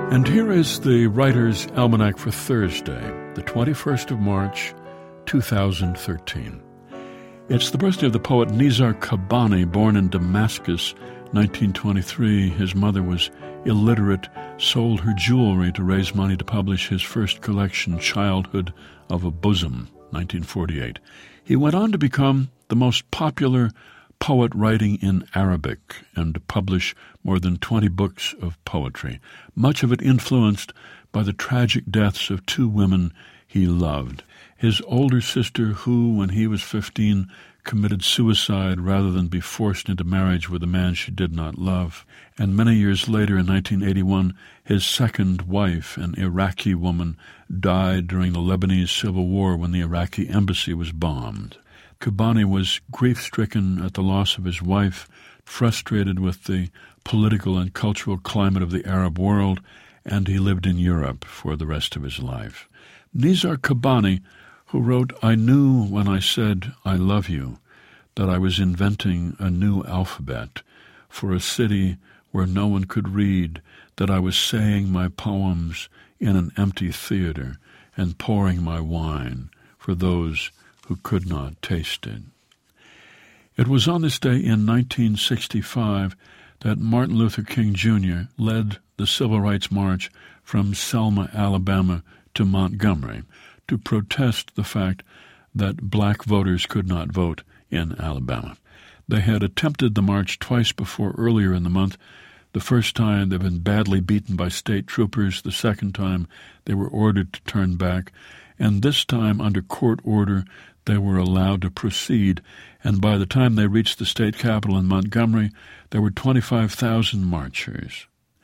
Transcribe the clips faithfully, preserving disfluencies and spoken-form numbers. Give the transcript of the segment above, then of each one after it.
And here is the Writer's Almanac for Thursday, the twenty-first of March, two thousand thirteen. It's the birthday of the poet Nizar Qabbani, born in Damascus, nineteen twenty-three. His mother was illiterate, sold her jewelry to raise money to publish his first collection, Childhood of a Bosom, nineteen forty-eight. He went on to become the most popular poet writing in Arabic and to publish more than twenty books of poetry, much of it influenced by the tragic deaths of two women he loved. His older sister, who, when he was fifteen, committed suicide rather than be forced into marriage with a man she did not love. And many years later, in nineteen eighty-one, his second wife, an Iraqi woman, died during the Lebanese Civil War when the Iraqi embassy was bombed. Qabbani was grief-stricken at the loss of his wife, frustrated with the political and cultural climate of the Arab world, and he lived in Europe for the rest of his life. Nizar Qabbani, who wrote, "I knew when I said I love you that I was inventing a new alphabet for a city where no one could read, that I was saying my poems in an empty theater and pouring my wine for those who could not taste it." It was on this day in nineteen sixty-five that Martin Luther King Junior led the Civil Rights March from Selma, Alabama to Montgomery to protest the fact that black voters could not vote in Alabama. They had attempted the march twice before earlier in the month. The first time they'd been badly beaten by state troopers. The second time they were ordered to turn back. And this time, under court order, they were allowed to proceed, and by the time they reached the state capitol in Montgomery, there were twenty-five thousand marchers.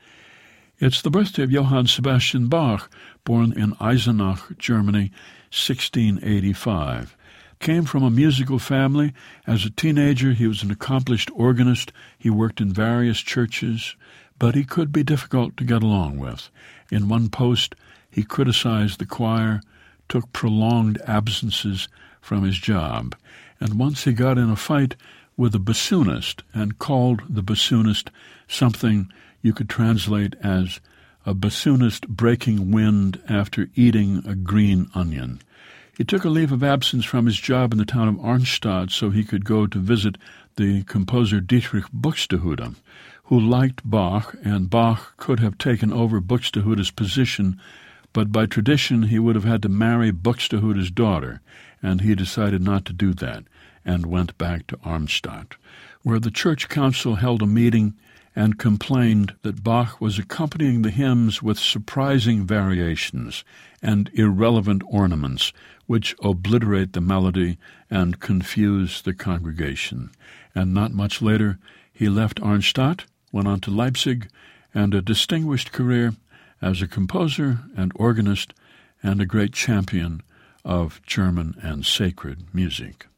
It's the birthday of Johann Sebastian Bach, born in Eisenach, Germany, sixteen eighty-five. Came from a musical family. As a teenager, he was an accomplished organist. He worked in various churches, but he could be difficult to get along with. In one post, he criticized the choir, took prolonged absences from his job, and once he got in a fight with a bassoonist and called the bassoonist something you could translate as a bassoonist breaking wind after eating a green onion. He took a leave of absence from his job in the town of Arnstadt so he could go to visit the composer Dietrich Buxtehude, who liked Bach, and Bach could have taken over Buxtehude's position, but by tradition he would have had to marry Buxtehude's daughter, and he decided not to do that and went back to Arnstadt, where the church council held a meeting and complained that Bach was accompanying the hymns with surprising variations and irrelevant ornaments which obliterate the melody and confuse the congregation. And not much later, he left Arnstadt, went on to Leipzig, and a distinguished career as a composer and organist and a great champion of German and sacred music.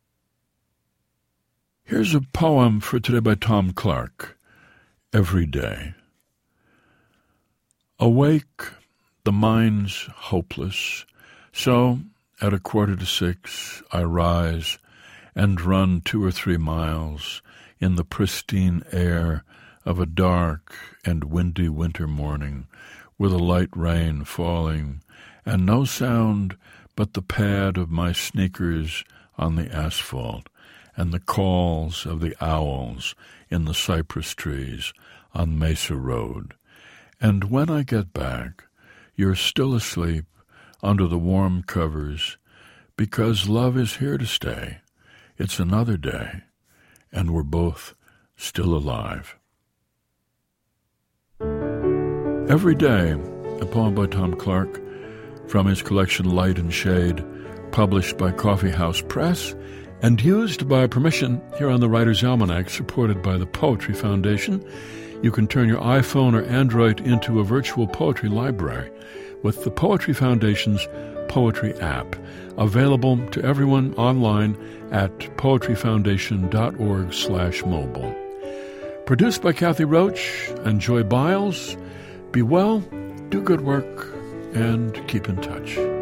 Here's a poem for today by Tom Clark, Every Day. Awake, the mind's hopeless, so at a quarter to six I rise and run two or three miles in the pristine air of a dark and windy winter morning, with a light rain falling, and no sound but the pad of my sneakers on the asphalt, and the calls of the owls in the cypress trees on Mesa Road. And when I get back, you're still asleep under the warm covers, because love is here to stay. It's another day, and we're both still alive. Every Day, a poem by Tom Clark, from his collection Light and Shade, published by Coffee House Press, and used by permission here on the Writer's Almanac, supported by the Poetry Foundation. You can turn your iPhone or Android into a virtual poetry library with the Poetry Foundation's Poetry app, available to everyone online at poetryfoundation.org slash mobile. Produced by Kathy Roach and Joy Biles. Be well, do good work, and keep in touch.